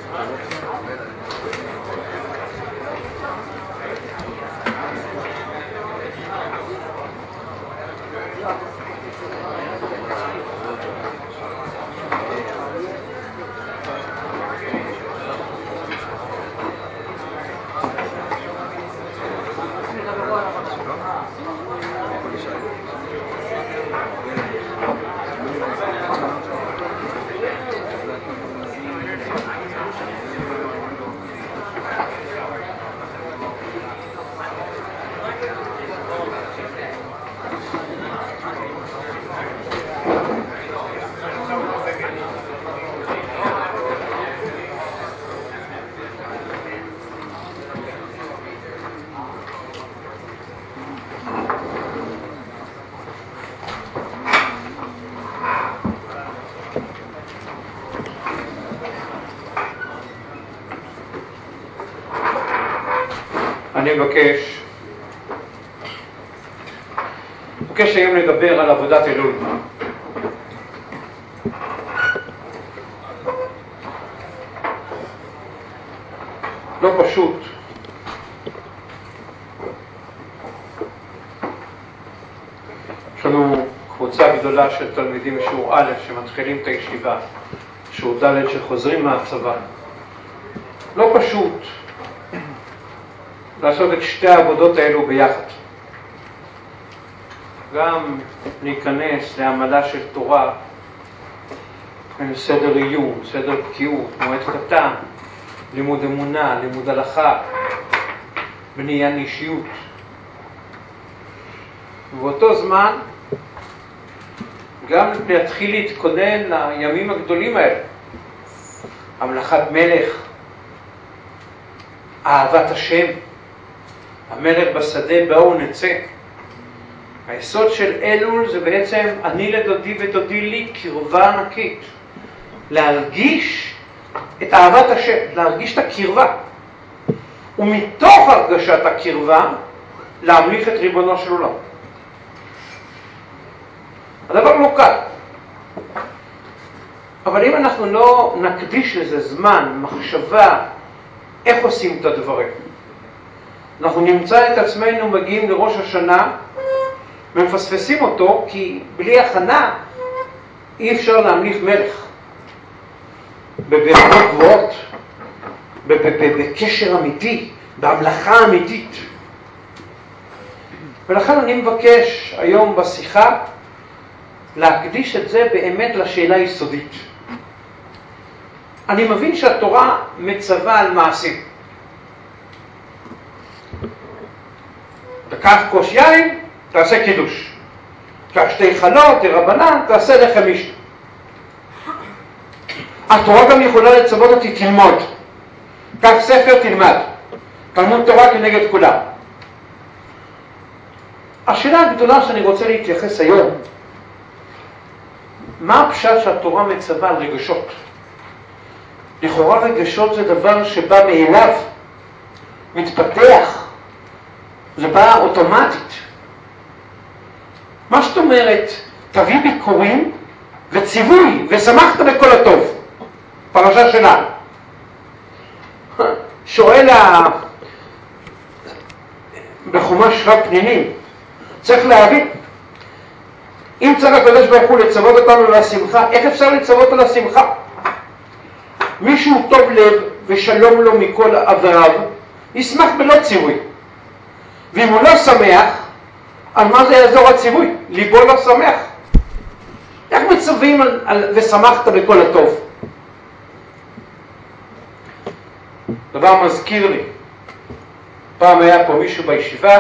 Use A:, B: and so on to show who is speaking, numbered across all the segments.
A: אני מבקש היום לדבר על עבודת אלול. לא פשוט. יש לנו קבוצה גדולה של תלמידים בשיעור א' שמתחילים את הישיבה, שיעור ד' שחוזרים מהצבא. לא פשוט לעשות את שתי העבודות האלו ביחד. גם להיכנס לעמלה של תורה, סדר עיון, סדר בקיאות, מועד קטן, לימוד אמונה, לימוד הלכה, בניין אישיות. ובאותו זמן גם להתחיל להתכונן לימים הגדולים האלה. המלאכת מלך, אהבת השם, המלך בשדה באו נצא. היסוד של אלול זה בעצם אני לדודי ודודי לי קרבה ענקית. להרגיש את אהבת השם, להרגיש את הקרבה. ומתוך הרגשת הקרבה להמליך את ריבונו של עולם. הדבר לא קל. אבל אם אנחנו לא נקדיש לזה זמן, מחשבה, איך עושים את הדברים? אנחנו נמצא את עצמנו מגיעים לראש השנה ומפספסים אותו, כי בלי הכנה אי אפשר להמליך מלך. בבעלות גבוהות, בקשר אמיתי, בהמלכה אמיתית. ולכן אני מבקש היום בשיחה להקדיש את זה באמת לשאלה יסודית. אני מבין שהתורה מצווה על מעשים. תקח כוס יין, תעשה קידוש. תקח שתי חלות, רבנן, תעשה לחם איש. התורה גם יכולה לצוות אותי תלמוד. קח ספר, תלמד. תלמוד תורה כנגד כולם. השאלה הגדולה שאני רוצה להתייחס היום, מה הפשט שהתורה מצווה על רגשות? לכאורה רגשות זה דבר שבא מאליו, מתפתח, זה בא אוטומטית. מה זאת אומרת, תביא ביקורים וציווי ושמחת בכל הטוב? פרשה שלנו. שואל בחומש רב פנינים, צריך להבין, אם צריך הקדוש ברוך הוא לצוות אותנו לשמחה, איך אפשר לצוות על השמחה? מישהו טוב לב ושלום לו מכל עבריו, ישמח בלא ציווי. ואם הוא לא שמח, על מה זה יעזור הציווי? ליבו לא שמח. איך מצווים ושמחת בכל הטוב? דבר מזכיר לי, פעם היה פה מישהו בישיבה,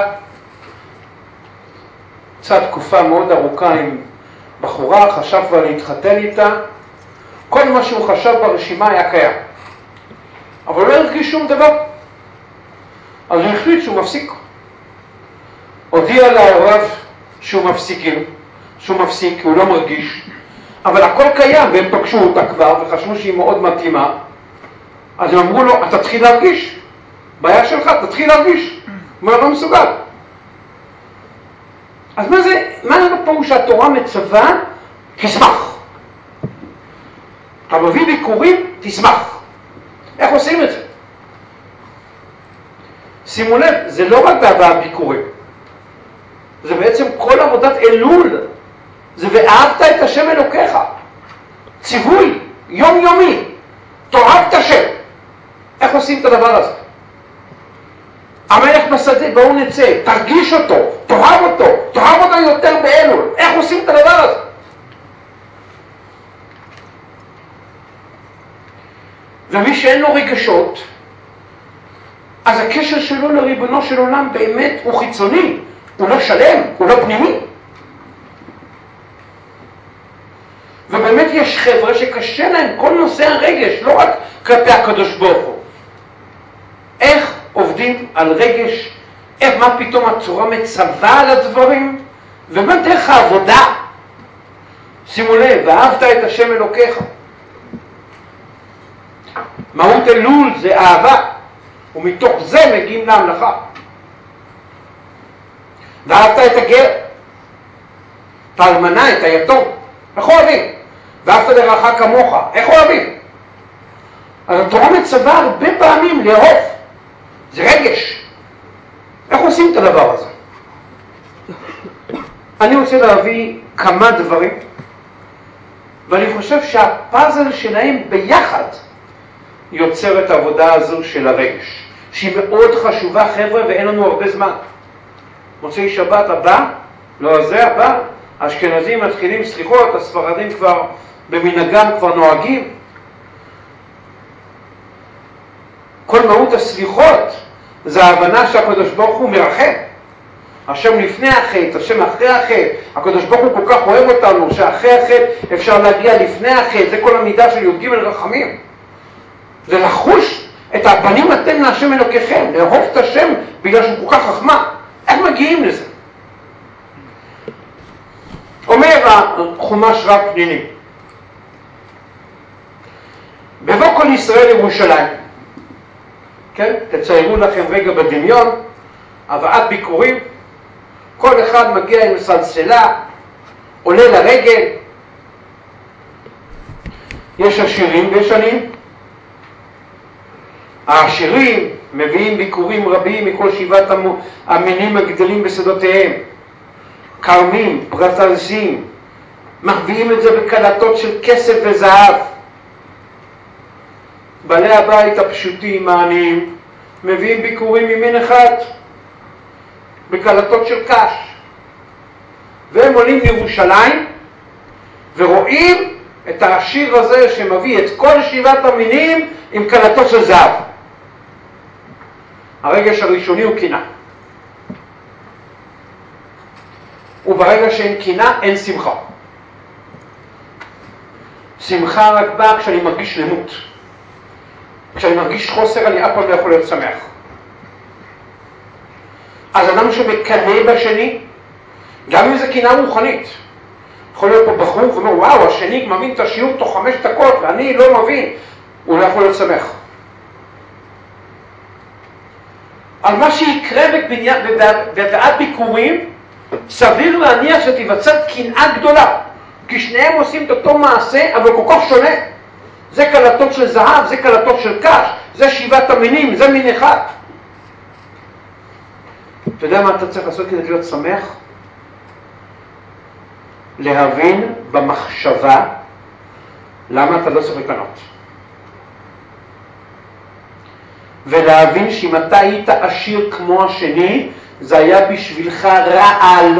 A: קצת תקופה מאוד ארוכה עם בחורה, חשב כבר להתחתן איתה, כל מה שהוא חשב ברשימה היה קיים, אבל לא הרגיש שום דבר. אז הוא החליט שהוא מפסיק. הודיע להוריו שהוא מפסיק, הוא לא מרגיש, אבל הכל קיים, והם פגשו אותה כבר וחשבו שהיא מאוד מתאימה. אז הם אמרו לו, אתה תתחיל להרגיש, בעיה שלך, תתחיל להרגיש. הוא אומר, לא מסוגל. אז מה זה פירוש שהתורה מצווה? תשמח. אתה מביא ביקורים, תשמח. איך עושים את זה? שימו לב, זה לא רק בהבאת ביקורים. זה בעצם כל עבודת אלול. זה ואהבת את השם אלוקיך. ציווי, יומיומי. תאהב את השם. איך עושים את הדבר הזה? המלך בשדה, בואו נצא, תרגיש אותו, תאהב אותו יותר באלול. איך עושים את הדבר הזה? ומי שאין לו רגשות, אז הקשר שלו לריבונו של עולם באמת הוא חיצוני, הוא לא שלם, הוא לא פנימי. ובאמת יש חבר'ה שקשה להם כל נושא הרגש, לא רק כלפי הקדוש ברוך הוא. איך עובדים על רגש, מה פתאום הצורה מצווה על הדברים, ומה דרך העבודה. שימו לב, ואהבת את השם אלוקיך. מהות אלול זה אהבה, ומתוך זה מגיעים להמלכה. ואהבת את הגר, את האלמנה, את היתום. איך אוהבים? ואהבת לרעך כמוך. איך אוהבים? אז התורה מצווה הרבה פעמים לאהוב. זה רגש. איך עושים את הדבר הזה? אני רוצה להביא כמה דברים, ואני חושב שהפאזל שלהם ביחד יוצר את העבודה הזו של הרגש, שהיא מאוד חשובה, חבר'ה, ואין לנו הרבה זמן. מוצאי שבת הבא, לא הזה הבא, האשכנזים מתחילים סליחות, הספרדים כבר במנהגם כבר נוהגים. כל מהות הסליחות זה ההבנה שהקדוש ברוך הוא מרחם. השם לפני החטא, השם אחרי החטא. הקדוש ברוך הוא כל כך אוהב אותנו שאחרי החטא אפשר להגיע לפני החטא. זה כל המידה של י"ג רחמים. זה לחוש את הבנים אתם להשם אלוקיכם, לאהוב את השם בגלל שהוא כל כך רחמן. איך מגיעים לזה? אומר החומש רב פנינים, בבוא כל ישראל ירושלים, כן? תציירו לכם רגע בדמיון, הבאת ביקורים, כל אחד מגיע עם סלסלה, עולה לרגל, יש עשירים ויש עניים. העשירים מביאים ביקורים רבים מכל שבעת המינים הגדלים בשדותיהם, קרמים, פרטלזים, מביאים את זה בקלטות של כסף וזהב. בעלי הבית הפשוטים, העניים, מביאים ביקורים ממין אחד, בקלטות של קש. והם עולים לירושלים ורואים את העשיר הזה שמביא את כל שבעת המינים עם קלטות של זהב. הרגש הראשוני הוא קנאה. וברגע שאין קנאה, אין שמחה. שמחה רק באה כשאני מרגיש למות. כשאני מרגיש חוסר, אני אף פעם לא יכול להיות שמח. אז אדם שמקנא בשני, גם אם זה קנאה רוחנית, יכול להיות פה בחור ואומר, וואו, השני מבין את השיעור תוך 5 דקות, ואני לא מבין, הוא לא יכול להיות שמח. על מה שיקרה בבאת ביקורים, סביר להניח שתיווצר קנאה גדולה, כי שניהם עושים את אותו מעשה, אבל כל כך שונה. זה קלטות של זהב, זה קלטות של קש, זה שבעת המינים, זה מין אחד. אתה יודע מה אתה צריך לעשות כדי להיות שמח? להבין במחשבה למה אתה לא צריך לקנות. ולהבין שאם אתה היית עשיר כמו השני, זה היה בשבילך רעל.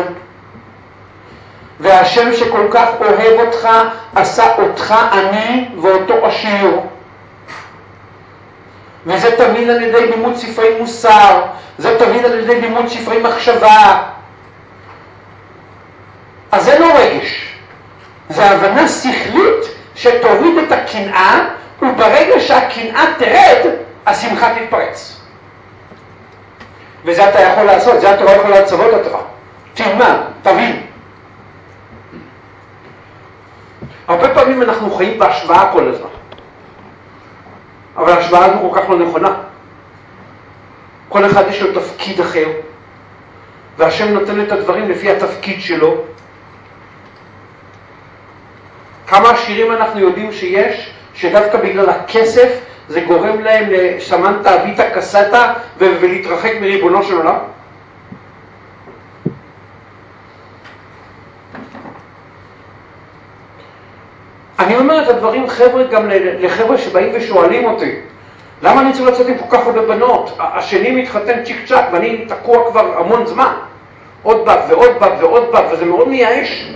A: והשם שכל כך אוהב אותך, עשה אותך עני ואותו עשיר. וזה תמיד על ידי לימוד ספרי מוסר, זה תמיד על ידי לימוד ספרי מחשבה. אז זה לא רגש. זה הבנה שכלית שתוריד את הקנאה, וברגע שהקנאה תרד, השמחה תתפרץ. וזה אתה יכול לעשות, זה התורה יכולה לצוות אותך. תלמד, תבין. הרבה פעמים אנחנו חיים בהשוואה כל הזמן. אבל ההשוואה הזו כל כך לא נכונה. כל אחד יש לו תפקיד אחר, והשם נותן את הדברים לפי התפקיד שלו. כמה עשירים אנחנו יודעים שיש, שדווקא בגלל הכסף זה גורם להם לשמנטה אביטה קסטה ולהתרחק מריבונו של עולם? אני אומר את הדברים חבר'ה גם לחבר'ה שבאים ושואלים אותי, למה אני צריך לצאת עם כל כך הרבה בנות? השני מתחתן צ'יק צ'ק ואני תקוע כבר המון זמן. עוד בת ועוד בת ועוד בת, וזה מאוד מייאש.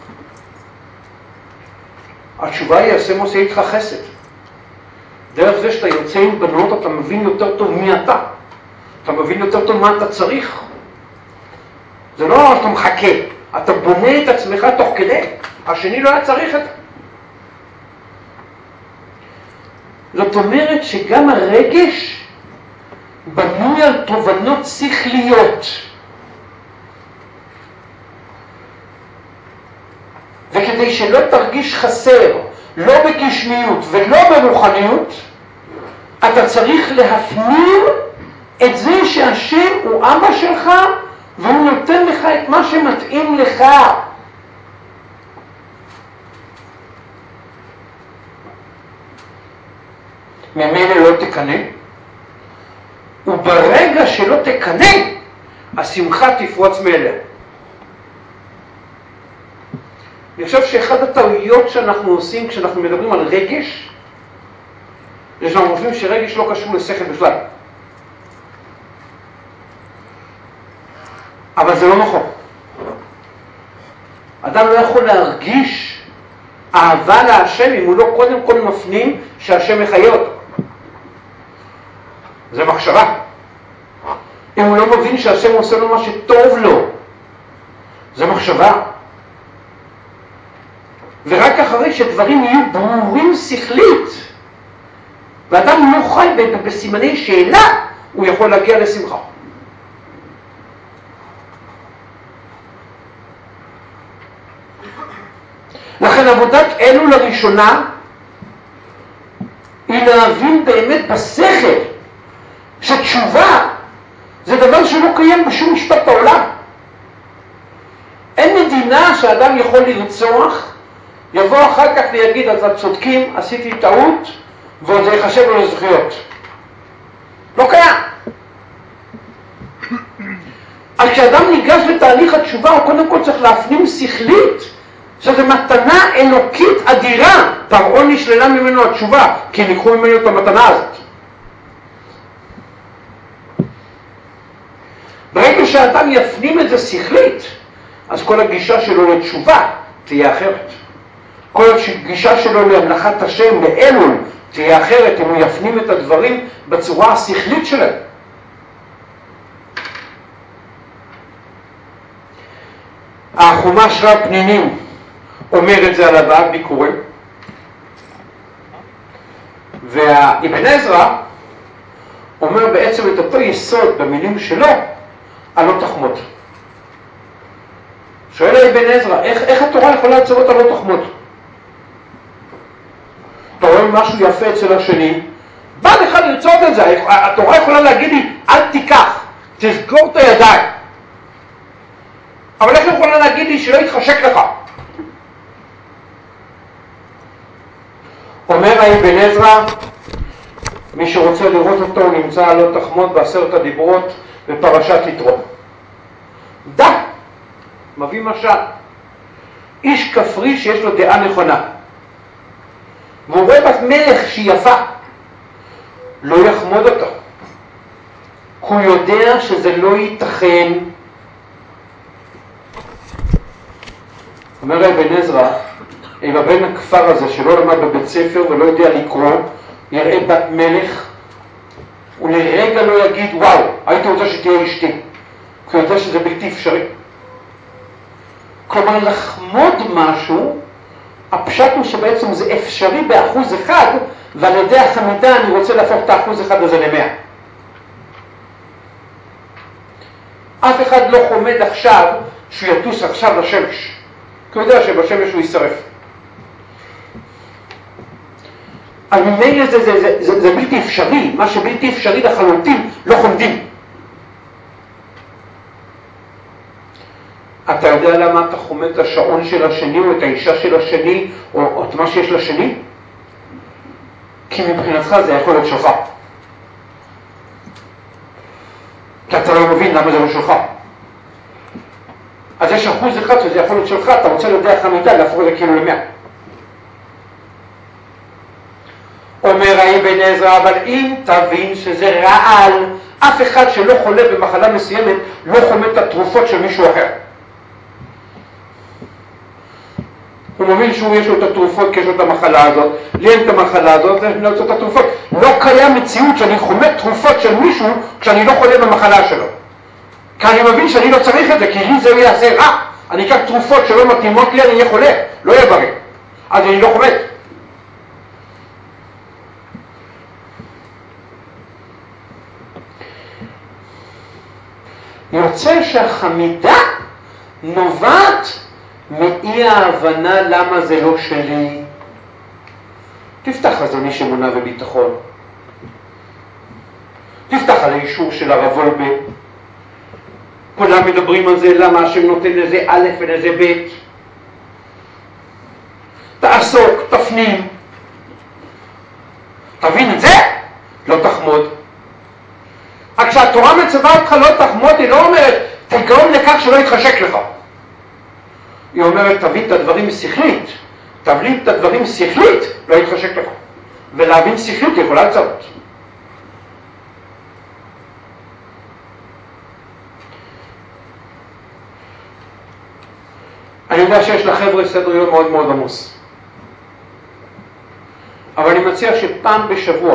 A: התשובה היא, השם עושה איתך חסד. דרך זה שאתה יוצא עם בנות, אתה מבין יותר טוב מי אתה. אתה מבין יותר טוב מה אתה צריך. זה לא שאתה מחכה, אתה בונה את עצמך תוך כדי. השני לא היה צריך את זה. זאת אומרת שגם הרגש בנוי על תובנות שכליות. וכדי שלא תרגיש חסר, לא בגשמיות ולא ברוחניות, אתה צריך להפניר את זה שהשם הוא אבא שלך והוא נותן לך את מה שמתאים לך. ממילא לא תקנה, וברגע שלא תקנה, השמחה תפרוץ מאליה. אני חושב שאחד הטעויות שאנחנו עושים כשאנחנו מדברים על רגש, זה שאנחנו חושבים שרגש לא קשור לשכל בכלל. אבל זה לא נכון. אדם לא יכול להרגיש אהבה להשם אם הוא לא קודם כל מפנים שהשם מחיה אותו. זה מחשבה. אם הוא לא מבין שהשם עושה לו מה שטוב לו, זה מחשבה. ורק אחרי שדברים יהיו ברורים שכלית, ואדם לא חי בסימני שאלה, הוא יכול להגיע לשמחה. לכן עבודת אלו לראשונה היא להבין באמת בשכל שתשובה זה דבר שלא קיים בשום משפט בעולם. אין מדינה שאדם יכול לרצוח, יבוא אחר כך ויגיד, אז צודקים, עשיתי טעות, ועוד זה יחשב לו לזכויות. לא קיים. אז כשאדם ניגש לתהליך התשובה, הוא קודם כל צריך להפנים שכלית, שזו מתנה אלוקית אדירה. פרעה נשללה ממנו התשובה, כי ניקחו ממנו את המתנה הזאת. ברגע שהאדם יפנים את זה שכלית, אז כל הגישה שלו לתשובה תהיה אחרת. כל הגישה שלו להמלכת השם, לאלול, תהיה אחרת אם הוא יפנים את הדברים בצורה השכלית שלהם. החומש רב פנינים אומר את זה על הבאת ביקורים, והאבן עזרא אומר בעצם את אותו יסוד במילים שלו על לא תחמוד. שואל האבן עזרא, איך התורה יכולה לצוות על לא תחמוד? אתה רואה משהו יפה אצל השני, בא לך לרצות את זה, התורה יכולה להגיד לי, אל תיקח, תסגור את הידיים. אבל איך יכולה להגיד לי שלא יתחשק לך? אומר האבן עזרא, מי שרוצה לראות אותו הוא נמצא על לא תחמוד בעשרת הדיברות בפרשת יתרו. דה, מביא משל, איש כפרי שיש לו דעה נכונה, והוא רואה בת מלך שהיא יפה, לא יחמוד אותה. הוא יודע שזה לא ייתכן. אומר אבן עזרא, אם הבן הכפר הזה שלא למד בבית ספר ולא יודע לקרוא, יראה בת מלך, הוא לרגע לא יגיד, וואו, הייתי רוצה שתהיה אשתי. כי הוא יודע שזה בלתי אפשרי. כלומר, לחמוד משהו, הפשט הוא שבעצם זה אפשרי ב1%, ועל ידי החמידה אני רוצה להפוך את ה1% הזה ל100. אף אחד לא חומד עכשיו שהוא יטוס עכשיו לשמש. כי הוא יודע שבשמש הוא יישרף. אבל ממילא זה בלתי אפשרי, מה שבלתי אפשרי לחלוטין לא חומדים. אתה יודע למה אתה חומד את השעון של השני או את האישה של השני או את מה שיש לשני? כי כי מבחינתך זה יכול להיות שלך. כי אתה לא מבין למה זה לא שלך. אז יש 1% שזה יכול להיות שלך, אתה רוצה לדעת המידה, להפוך את זה כאילו ל100. אומר האבן עזרא, אבל אם תבין שזה רעל, אף אחד שלא חולה במחלה מסוימת לא חומד את התרופות של מישהו אחר. הוא מבין שהוא יש לו את התרופות כי יש לו את המחלה הזאת, לי אין את המחלה הזאת, אני רוצה את התרופות. לא קיים מציאות שאני חומד תרופות של מישהו כשאני לא חולה במחלה שלו. כי אני מבין שאני לא צריך את זה, כי לי זה יעשה רע. אני אקח תרופות שלא מתאימות לי, אני אהיה חולה, לא יהיה בריא. אז אני לא חומד. יוצא שהחמידה נובעת מאי ההבנה למה זה לא שלי. תפתח חזון איש אמונה וביטחון. תפתח על האישור של הרב וולבה. כולם מדברים על זה, למה השם נותן לזה א' ולזה ב'. תעסוק, תפנים. תבין את זה? לא תחמוד. רק כשהתורה מצווה אותך לא תחמוד, היא לא אומרת, תגרום לכך שלא יתחשק לך. היא אומרת, תבין את הדברים שכלית. תבין את הדברים שכלית, לא יתחשק לך. ולהבין שכלית יכולה לצרות. אני יודע שיש לחבר'ה סדר יום מאוד מאוד עמוס. אבל אני מציע שפעם בשבוע,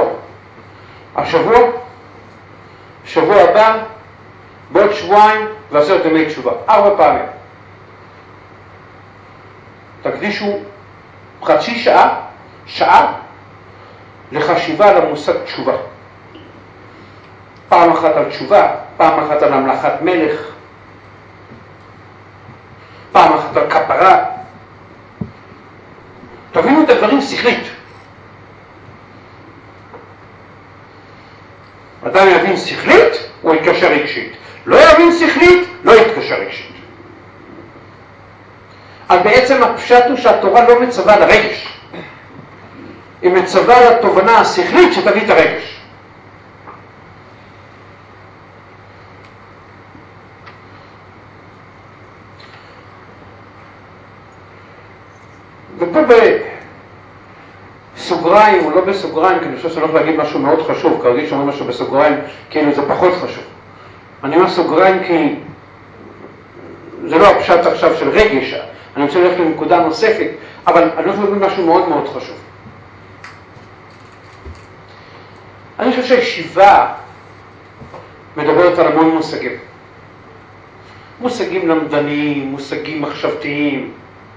A: שבוע הבא, בעוד שבועיים, ועשרת ימי תשובה. 4 פעמים. תקדישו חצי שעה, לחשיבה על המושג תשובה. פעם אחת על תשובה, פעם אחת על המלאכת מלך, פעם אחת על כפרה. תבינו את הדברים שכלית. אדם יבין שכלית, הוא יתקשר רגשית. לא יבין שכלית, לא יתקשר רגשית. אז בעצם הפשט הוא שהתורה לא מצווה לרגש. היא מצווה לתובנה השכלית שתביא את הרגש. ופה בסוגריים, או לא בסוגריים, כי אני חושב שאני הולך להגיד משהו מאוד חשוב, כרגיל שאומרים משהו בסוגריים, כאילו זה פחות חשוב. אני אומר סוגריים כי זה לא הפשט עכשיו של רגש, אני רוצה ללכת לנקודה נוספת, אבל אני הולך להגיד משהו מאוד מאוד חשוב. אני חושב שהישיבה מדברת על המון מושגים. מושגים למדניים, מושגים מחשבתיים,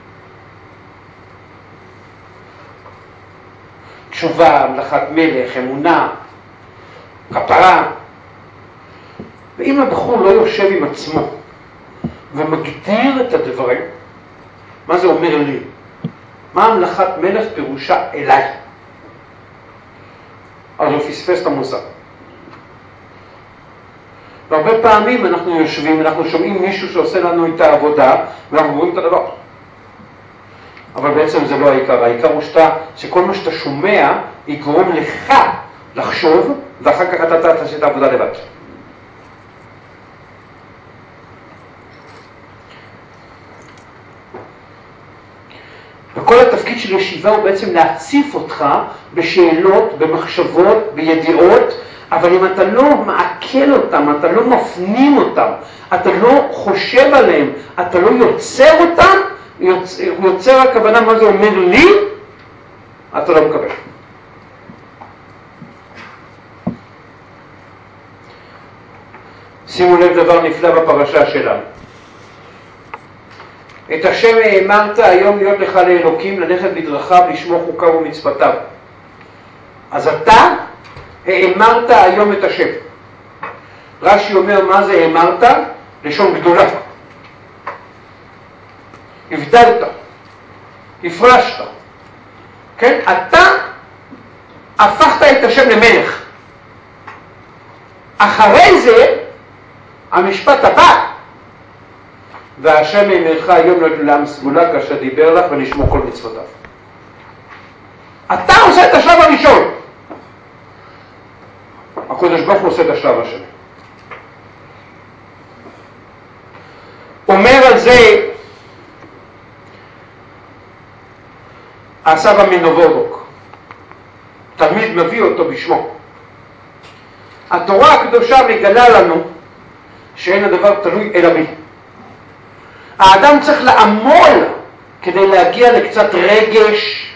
A: תשובה, מלאכת מלך, אמונה, כפרה. ואם הבחור לא יושב עם עצמו ומגדיר את הדברים, מה זה אומר לי? מה מלאכת מלך פירושה אליי? אז הוא פספס את המושג. והרבה פעמים אנחנו יושבים, אנחנו שומעים מישהו שעושה לנו את העבודה, ואנחנו רואים את הדבר. אבל בעצם זה לא העיקר. העיקר הוא שכל מה שאתה שומע יגרום לך לחשוב, ואחר כך אתה תעשה את העבודה לבד. וכל התפקיד של ישיבה הוא בעצם להציף אותך בשאלות, במחשבות, בידיעות, אבל אם אתה לא מעכל אותם, אתה לא מפנים אותם, אתה לא חושב עליהם, אתה לא יוצר אותם, יוצר הכוונה מה זה אומר לי, אתה לא מקבל. שימו לב דבר נפלא בפרשה שלנו. את השם האמרת היום להיות לך לאלוקים, ללכת בדרכיו, לשמור חוקיו ומצוותיו. אז אתה האמרת היום את השם. רש"י אומר מה זה האמרת? לשון גדולה. הבדלת, הפרשת. כן? אתה הפכת את השם למלך. אחרי זה, המשפט הבא, והשם אמרך היום לעם סגולה כאשר דיבר לך ולשמור כל מצוותיו. אתה עושה את השלב הראשון. הקדוש ברוך הוא עושה את השלב השני. אומר על זה הסבא מנובודוק, תלמיד מביא אותו בשמו. התורה הקדושה מגלה לנו שאין הדבר תלוי אלא בי. האדם צריך לעמול כדי להגיע לקצת רגש.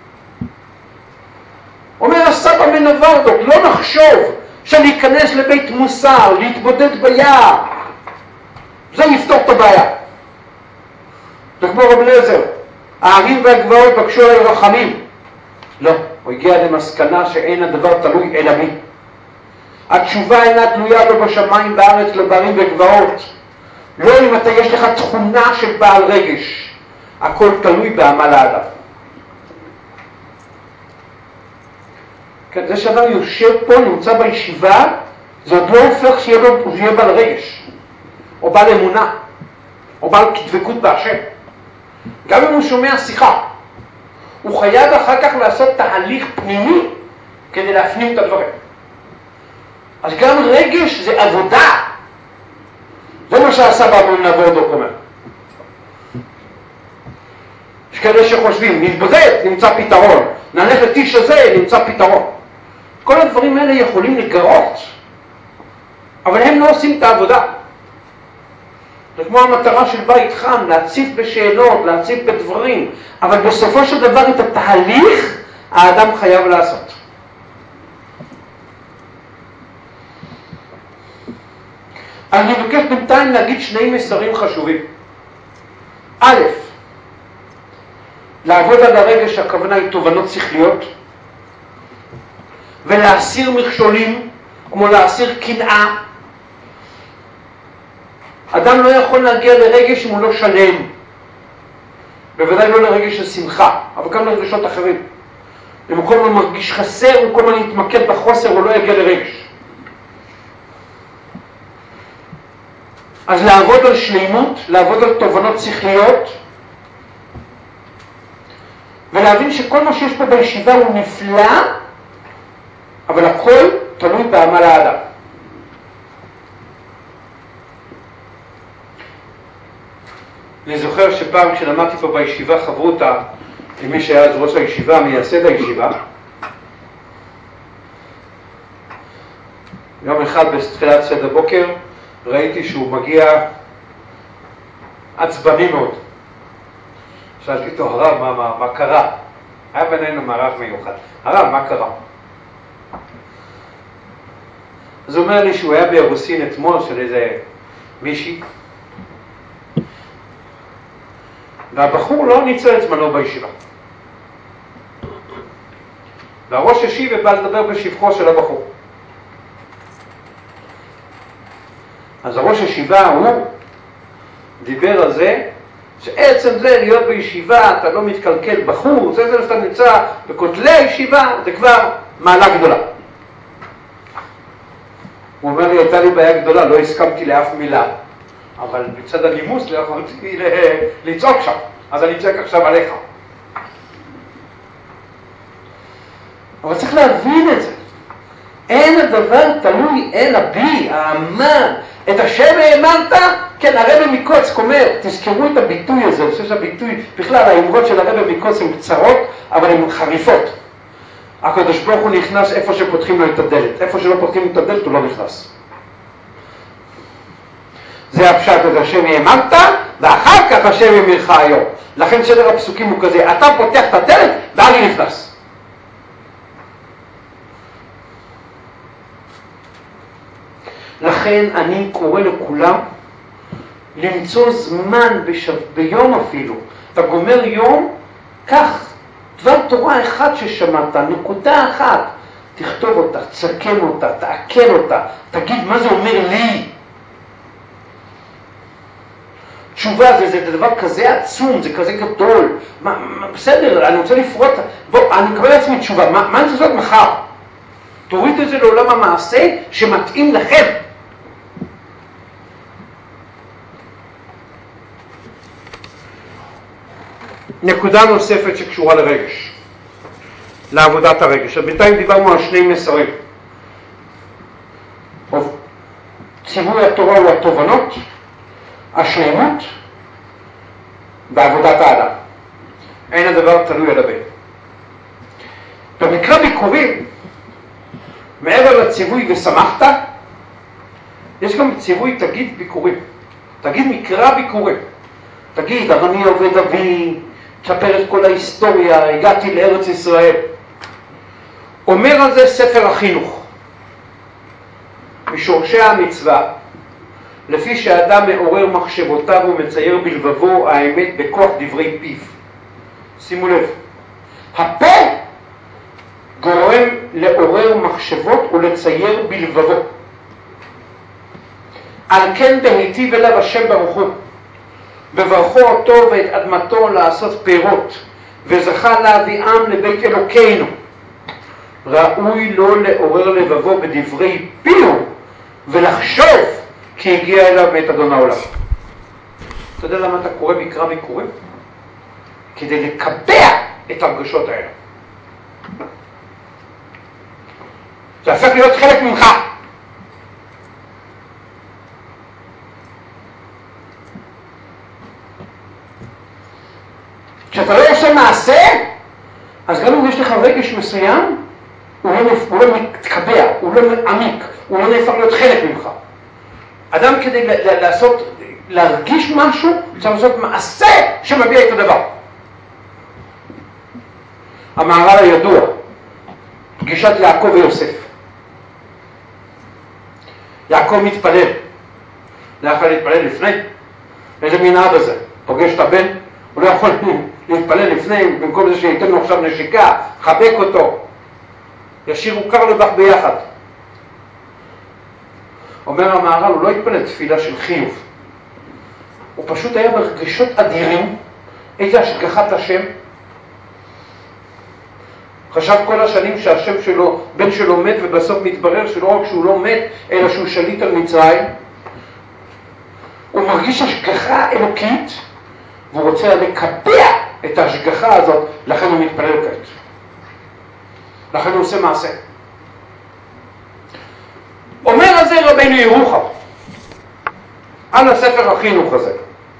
A: אומר הסבא מנובודוק, לא נחשוב שלהיכנס לבית מוסר, להתבודד ביער, זה יפתור את הבעיה. זה כמו רב אליעזר, הערים והגבעות בקשו עלי רחמים. לא, הוא הגיע למסקנה שאין הדבר תלוי אלא בי. התשובה אינה תלויה לא בשמיים בארץ, לא בערים וגבעות. לא אם אתה יש לך תכונה של בעל רגש. הכל תלוי בעמל האדם. כן, זה שאדם יושב פה, נמצא בישיבה, זה עוד לא הופך שיהיה בעל רגש, או בעל אמונה, או בעל דבקות בהשם. גם אם הוא שומע שיחה, הוא חייב אחר כך לעשות תהליך פנימי כדי להפנים את הדברים. אז גם רגש זה עבודה. זה מה שהסבא מנובודוק אומר. יש כאלה שחושבים, נתבודד, נמצא פתרון. נלך לטיש הזה, נמצא פתרון. כל הדברים האלה יכולים לגרות, אבל הם לא עושים את העבודה. זה כמו המטרה של בית חם, להציף בשאלות, להציף בדברים, אבל בסופו של דבר את התהליך האדם חייב לעשות. אני מבקש בינתיים להגיד שני מסרים חשובים. א', לעבוד על הרגש, הכוונה היא תובנות שכליות, ולהסיר מכשולים, כמו להסיר קנאה. אדם לא יכול להגיע לרגש אם הוא לא שלם. בוודאי לא לרגש של שמחה, אבל גם לרגשות אחרים. אם הוא כל הזמן מרגיש חסר, הוא כל הזמן יתמקד בחוסר, הוא לא יגיע לרגש. אז לעבוד על שלימות, לעבוד על תובנות שכליות, ולהבין שכל מה שיש פה בישיבה הוא נפלא, אבל הכל תלוי בעמל האדם. אני זוכר שפעם כשלמדתי פה בישיבה חברותה, עם מי שהיה אז ראש הישיבה, מייסד הישיבה, יום אחד בתחילת סדר בוקר, ראיתי שהוא מגיע עצבני מאוד. שאלתי אותו, הרב, מה קרה? היה בינינו מערב מיוחד. הרב, מה קרה? אז הוא אומר לי שהוא היה באירוסין אתמול של איזה מישהי, והבחור לא ניצל את זמנו בישיבה. והראש השיב ובא לדבר בשבחו של הבחור. אז הראש הישיבה הוא דיבר על זה, שעצם זה להיות בישיבה, אתה לא מתקלקל בחור, זה שאתה נמצא בכותלי הישיבה, זה כבר מעלה גדולה. הוא אומר לי, הייתה לי בעיה גדולה, לא הסכמתי לאף מילה, אבל בצד הנימוס לא יכולתי לצעוק שם, אז אני צועק עכשיו עליך. אבל צריך להבין את זה. אין הדבר תלוי אלא בי, האמן. את השם האמנת? כן, הרב מקוצק אומר, תזכרו את הביטוי הזה, אני חושב שהביטוי, בכלל האמרות של הרב מקוצק הן קצרות, אבל הן חריפות. הקדוש ברוך הוא נכנס איפה שפותחים לו את הדלת, איפה שלא פותחים את הדלת הוא לא נכנס. זה הפשט, את השם האמנת, ואחר כך השם ימירך היום. לכן סדר הפסוקים הוא כזה, אתה פותח את הדלת ואני נכנס. לכן אני קורא לכולם למצוא זמן ביום אפילו. אתה גומר יום, קח דבר תורה אחד ששמעת, נקודה אחת, תכתוב אותה, תסכם אותה, תעכל אותה, תגיד מה זה אומר לי. תשובה זה דבר כזה עצום, זה כזה גדול. בסדר, אני רוצה לפרוט, בוא, אני מקבל לעצמי תשובה, מה אני רוצה לעשות מחר? תוריד את זה לעולם המעשה שמתאים לכם. נקודה נוספת שקשורה לרגש, לעבודת הרגש. בינתיים דיברנו על שני מסרים. ציווי התורה הוא התובנות, השלמות בעבודת האדם. אין הדבר תלוי על הבן. במקרא ביקורים, מעבר לציווי ושמחת, יש גם ציווי תגיד ביקורים. תגיד מקרא ביקורים. תגיד, אני עובד אבי, תספר את כל ההיסטוריה, הגעתי לארץ ישראל. אומר על זה ספר החינוך. משורשי המצווה, לפי שהאדם מעורר מחשבותיו ומצייר בלבבו האמת בכוח דברי פיו. שימו לב, הפה גורם לעורר מחשבות ולצייר בלבבו. על כן בהיטיב אליו השם ברוך הוא, בברכו אותו ואת אדמתו לעשות פירות, וזכה להביאם לבית אלוקינו. ראוי לו לעורר לבבו בדברי פיו, ולחשוב כי הגיע אליו מאת אדון העולם. אתה יודע למה אתה קורא מקרא ביקורים? כדי לקבע את הרגשות האלה. זה הפך להיות חלק ממך. כשאתה לא עושה מעשה, אז גם אם יש לך רגש מסוים, הוא לא מתקבע, הוא לא עמיק, הוא לא נהפך להיות חלק ממך. אדם כדי להרגיש משהו, צריך לעשות מעשה שמביע את הדבר. המהר"ל הידוע, פגישת יעקב ויוסף. יעקב מתפלל. לא יכול להתפלל לפני? איזה מין אבא זה? פוגש את הבן? הוא לא יכול להתפלל לפני, במקום זה שייתן לו עכשיו נשיקה, חבק אותו. ישירו קר לבח ביחד. אומר המהר"ל, הוא לא התפלל תפילה של חיוב. הוא פשוט היה ברגשות אדירים, איזה השגחת השם. חשב כל השנים שהשם שלו, בן שלו מת, ובסוף מתברר שלא רק שהוא לא מת, אלא שהוא שליט על מצרים. הוא מרגיש השגחה אלוקית, והוא רוצה לקבע את ההשגחה הזאת, לכן הוא מתפלל כעת. לכן הוא עושה מעשה. אומר על זה רבינו ירוחם, על הספר החינוך הזה.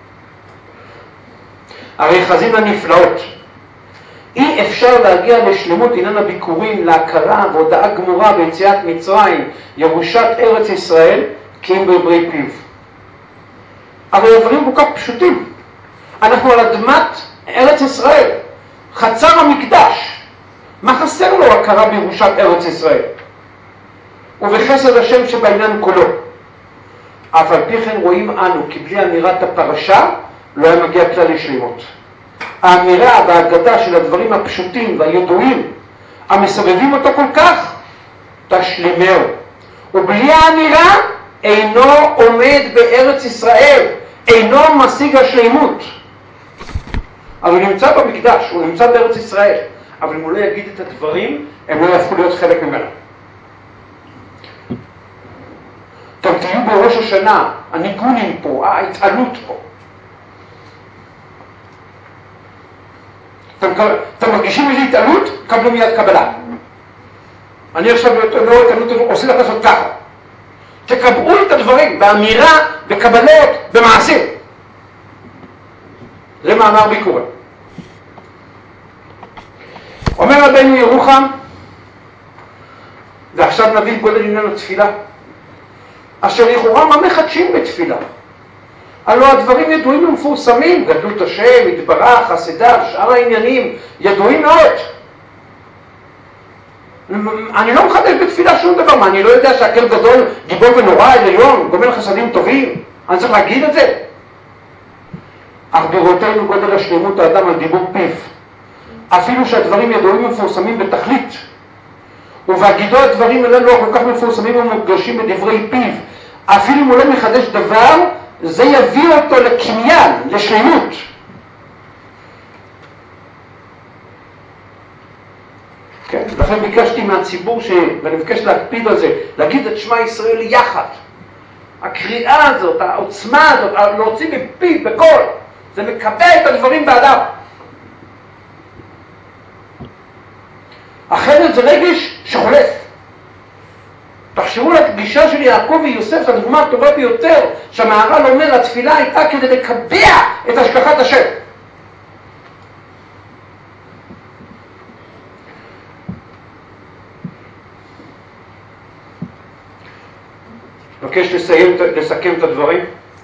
A: הרי חזין הנפלאות. אי אפשר להגיע לשלמות עניין הביקורים, להכרה והודעה גמורה ביציאת מצרים, ירושת ארץ ישראל, כי אם בברי פיו. הרי הדברים כל כך פשוטים. אנחנו על אדמת ארץ ישראל, חצר המקדש. מה חסר לו הכרה בירושת ארץ ישראל? ובחסד השם שבעניין כולו. אף על פי כן רואים אנו, כי בלי אמירת הפרשה, לא היה מגיע כלל לשלימות. האמירה וההגדה של הדברים הפשוטים והידועים, המסובבים אותו כל כך, תשלימהו. ובלי האמירה, אינו עומד בארץ ישראל, אינו משיג השלימות. אבל הוא נמצא במקדש, הוא נמצא בארץ ישראל, אבל אם הוא לא יגיד את הדברים, הם לא יהפכו להיות חלק ממנו. אתם תהיו בראש השנה, הניגונים פה, ההתעלות פה. אתם מרגישים איזו התעלות? קבלו מיד קבלה. אני עכשיו לא התעלות, עושה לך לעשות ככה. תקבעו את הדברים באמירה, בקבלות, במעשים. זה מאמר ביקורים. אומר רבינו ירוחם, ועכשיו נביא גודל עניין התפילה, אשר לכאורה מה מחדשים בתפילה? הלוא הדברים ידועים ומפורסמים, גדלות השם, התברך, חסדיו, שאר העניינים, ידועים מאוד. אני לא מחדש בתפילה שום דבר, מה, אני לא יודע שהכל גדול, גיבור ונורא, עליון, גומל חסדים טובים, אני צריך להגיד את זה? אך בראותנו גודל השלמות האדם על דיבור פיו, אפילו שהדברים ידועים ומפורסמים בתכלית, ובהגידו הדברים האלה לא כל כך מפורסמים ומודגשים בדברי פיו, אפילו אם הוא לא מחדש דבר, זה יביא אותו לקניין, לשלמות. כן? לכן ביקשתי מהציבור, ואני מבקש להקפיד על זה, להגיד את שמע ישראל יחד. הקריאה הזאת, העוצמה הזאת, להוציא בפיו, בקול, זה מקבע את הדברים באדם. אחרת זה רגש שחולף. תחשבו על הפגישה של יעקב ויוסף, זו הדוגמה הטובה ביותר, שהמהר"ל אומר, התפילה הייתה כדי לקבע את השגחת השם. מבקש לסכם את הדברים.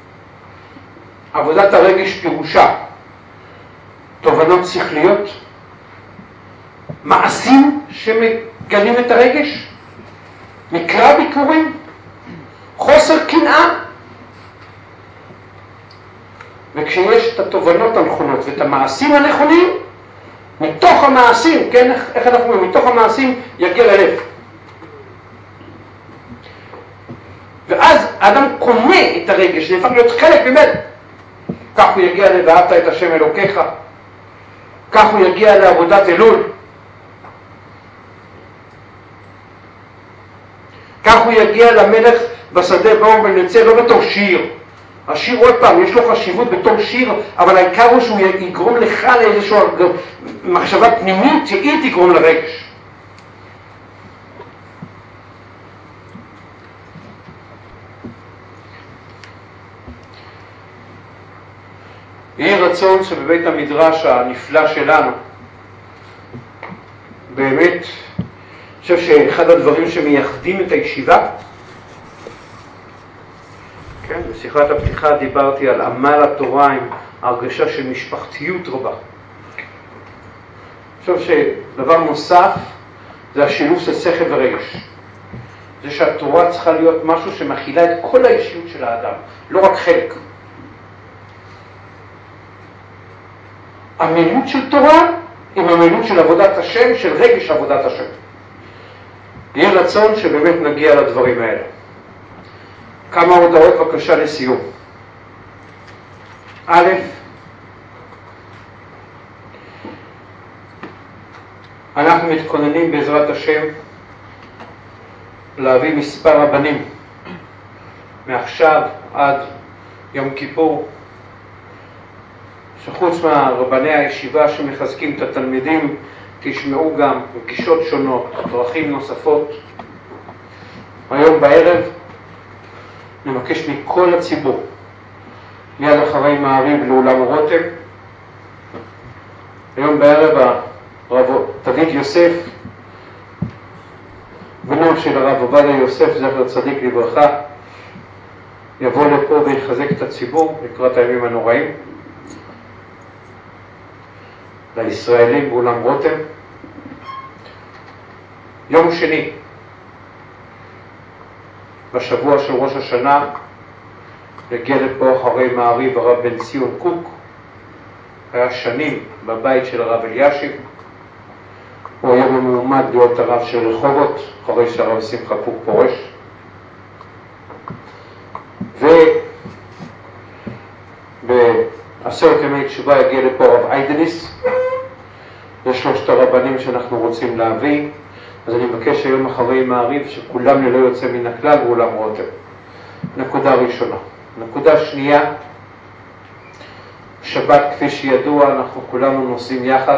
A: עבודת הרגש פירושה תובנות שכליות, מעשים שמגלים את הרגש, מקרא ביקורים, חוסר קנאה. וכשיש את התובנות הנכונות ואת המעשים הנכונים, מתוך המעשים, כן, איך אנחנו אומרים, מתוך המעשים יגיע ללב. ואז האדם קונה את הרגש, זה נהפך להיות חלק ממנו. כך הוא יגיע ל"ואהבת את השם אלוקיך", כך הוא יגיע לעבודת אלול, כך הוא יגיע למלך בשדה באו ונצא, לא בתור שיר. השיר עוד פעם, יש לו חשיבות בתור שיר, אבל העיקר הוא שהוא יגרום לך לאיזושהי מחשבה פנימית שהיא תגרום לרגש. יהי רצון שבבית המדרש הנפלא שלנו, באמת, אני חושב שאחד הדברים שמייחדים את הישיבה, כן, בשיחת הפתיחה דיברתי על עמל התורה עם הרגשה של משפחתיות רבה. אני חושב שדבר נוסף זה השילוב של שכל ורגש. זה שהתורה צריכה להיות משהו שמכילה את כל האישיות של האדם, לא רק חלק. המילות של תורה עם המילות של עבודת השם, של רגש עבודת השם. יהיה רצון שבאמת נגיע לדברים האלה. כמה הודעות בבקשה לסיום. א', אנחנו מתכוננים בעזרת השם להביא מספר רבנים מעכשיו עד יום כיפור, שחוץ מהרבני הישיבה שמחזקים את התלמידים, תשמעו גם פגישות שונות, דרכים נוספות. היום בערב נבקש מכל הציבור, מיד אחרי מעריב לאולם רותם. היום בערב הרב דוד יוסף, בנו של הרב עובדיה יוסף, זכר צדיק לברכה, יבוא לפה ויחזק את הציבור לקראת הימים הנוראים. לישראלים באולם רותם. יום שני, בשבוע של ראש השנה, יגיע לפה אחרי מעריב הרב בן ציון קוק, היה שנים בבית של הרב אלישיב, הוא היה ממועמד להיות הרב של רחובות, אחרי שהרב שמחה קוק פורש. ובעשרת ימי תשובה יגיע לפה הרב איידליס, זה שלושת הרבנים שאנחנו רוצים להביא. אז אני מבקש היום אחרי מעריב שכולם ללא יוצא מן הכלל באולם רותם. נקודה ראשונה. נקודה שנייה, שבת כפי שידוע אנחנו כולנו נוסעים יחד.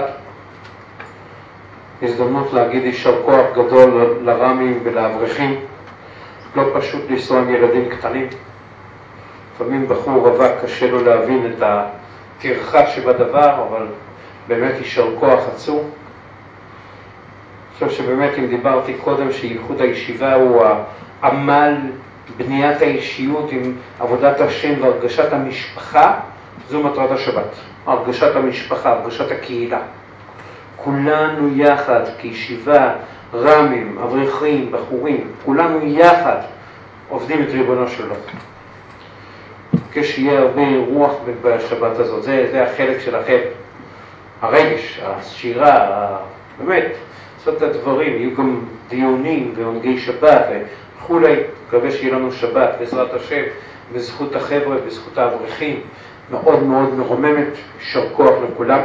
A: הזדמנות להגיד יישר כוח גדול לרמים ולאברכים. לא פשוט לנסוע עם ילדים קטנים. לפעמים בחור רווק קשה לו להבין את התרחה שבדבר, אבל באמת יישר כוח עצום. אני חושב שבאמת אם דיברתי קודם שייחוד הישיבה הוא העמל בניית האישיות עם עבודת השם והרגשת המשפחה, זו מטרת השבת. הרגשת המשפחה, הרגשת הקהילה. כולנו יחד כישיבה, רמים, אברכים, בחורים, כולנו יחד עובדים את ריבונו של עולם. כשיהיה הרבה רוח בשבת הזאת, זה החלק שלכם. הרגש, השירה, באמת, לעשות את הדברים, יהיו גם דיונים ועונגי שבת וכולי. מקווה שיהיה לנו שבת בעזרת השם, בזכות החבר'ה, בזכות האברכים, מאוד מאוד מרוממת, יישר כוח לכולם.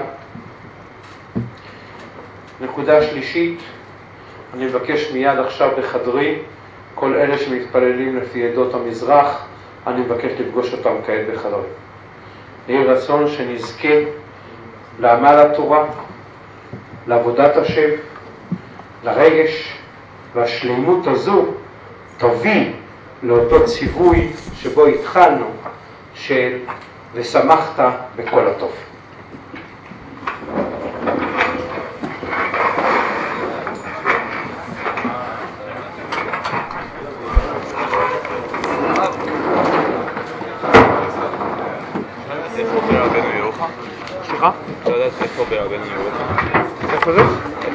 A: נקודה שלישית, אני מבקש מיד עכשיו בחדרי, כל אלה שמתפללים לפי עדות המזרח, אני מבקש לפגוש אותם כעת בחדרי. יהי רצון שנזכה לעמל התורה, לעבודת השם, לרגש, והשלימות הזו תוביל לאותו ציווי שבו התחלנו, של ושמחת בכל הטוב. סליחה?
B: אתה יודעת איפה ברבנו ירוחם?
A: איפה זה?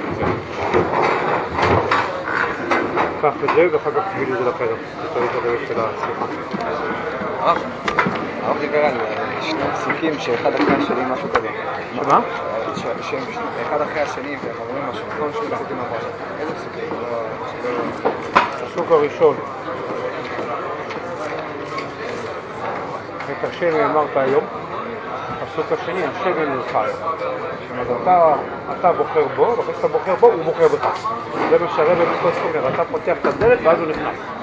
A: קח את זה ואחר כך תביא לי את זה לחדר. תביא את הדרך של השיחה.
B: הרב דיבר על שני פסוקים שאחד אחרי השני משהו כזה.
A: שמה?
B: שהם אחד אחרי השני והם אומרים משהו, נכון? שני פסוקים מהפרשה. איזה פסוקים?
A: הפסוק הראשון. את השם אמרת היום. הפסוק השני, השם אלוהיך היום. זאת אומרת, אתה בוחר בו, ואחרי שאתה בוחר בו, הוא בוחר בך. זה מה שהרב בקוץ אומר, אתה פותח את הדלת ואז הוא נכנס.